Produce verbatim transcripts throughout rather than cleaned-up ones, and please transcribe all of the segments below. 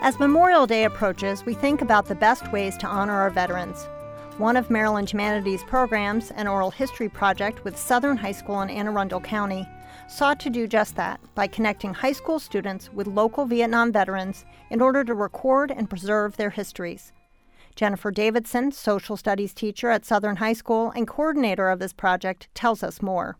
As Memorial Day approaches, we think about the best ways to honor our veterans. One of Maryland Humanities' programs, an oral history project with Southern High School in Anne Arundel County, sought to do just that by connecting high school students with local Vietnam veterans in order to record and preserve their histories. Jennifer Davidson, social studies teacher at Southern High School and coordinator of this project, tells us more.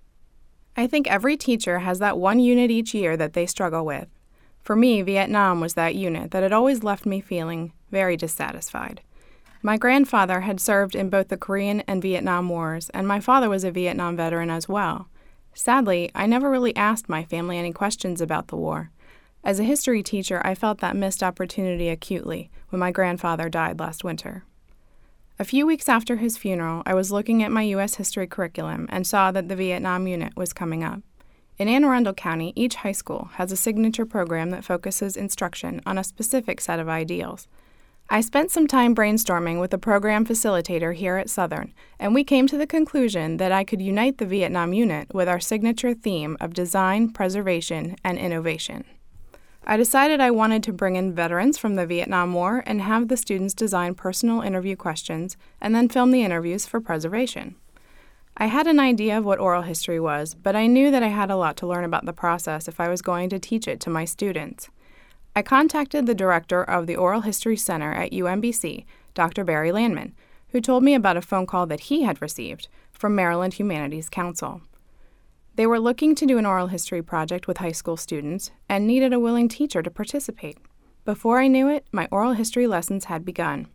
I think every teacher has that one unit each year that they struggle with. For me, Vietnam was that unit that had always left me feeling very dissatisfied. My grandfather had served in both the Korean and Vietnam Wars, and my father was a Vietnam veteran as well. Sadly, I never really asked my family any questions about the war. As a history teacher, I felt that missed opportunity acutely when my grandfather died last winter. A few weeks after his funeral, I was looking at my U S history curriculum and saw that the Vietnam unit was coming up. In Anne Arundel County, each high school has a signature program that focuses instruction on a specific set of ideals. I spent some time brainstorming with a program facilitator here at Southern, and we came to the conclusion that I could unite the Vietnam unit with our signature theme of design, preservation, and innovation. I decided I wanted to bring in veterans from the Vietnam War and have the students design personal interview questions and then film the interviews for preservation. I had an idea of what oral history was, but I knew that I had a lot to learn about the process if I was going to teach it to my students. I contacted the director of the Oral History Center at U M B C, Doctor Barry Landman, who told me about a phone call that he had received from Maryland Humanities Council. They were looking to do an oral history project with high school students and needed a willing teacher to participate. Before I knew it, my oral history lessons had begun.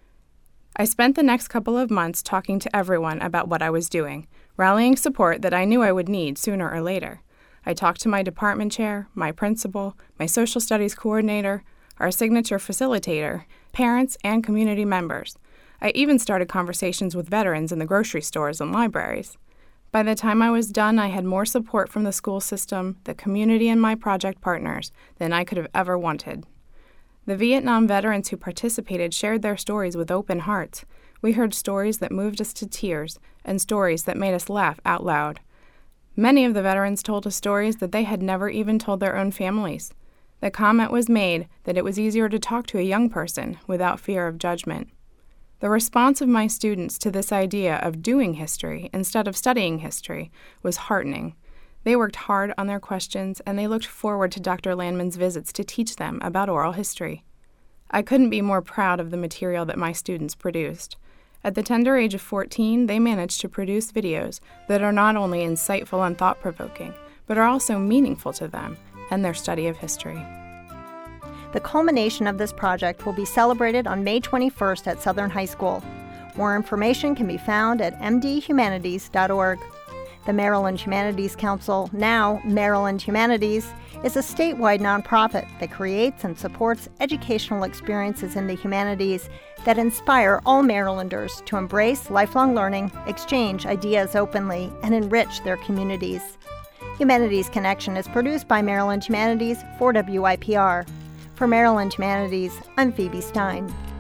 I spent the next couple of months talking to everyone about what I was doing, rallying support that I knew I would need sooner or later. I talked to my department chair, my principal, my social studies coordinator, our signature facilitator, parents, and community members. I even started conversations with veterans in the grocery stores and libraries. By the time I was done, I had more support from the school system, the community, and my project partners than I could have ever wanted. The Vietnam veterans who participated shared their stories with open hearts. We heard stories that moved us to tears and stories that made us laugh out loud. Many of the veterans told us stories that they had never even told their own families. The comment was made that it was easier to talk to a young person without fear of judgment. The response of my students to this idea of doing history instead of studying history was heartening. They worked hard on their questions, and they looked forward to Doctor Landman's visits to teach them about oral history. I couldn't be more proud of the material that my students produced. At the tender age of fourteen, they managed to produce videos that are not only insightful and thought-provoking, but are also meaningful to them and their study of history. The culmination of this project will be celebrated on May twenty-first at Southern High School. More information can be found at m d humanities dot org. The Maryland Humanities Council, now Maryland Humanities, is a statewide nonprofit that creates and supports educational experiences in the humanities that inspire all Marylanders to embrace lifelong learning, exchange ideas openly, and enrich their communities. Humanities Connection is produced by Maryland Humanities for W I P R. For Maryland Humanities, I'm Phoebe Stein.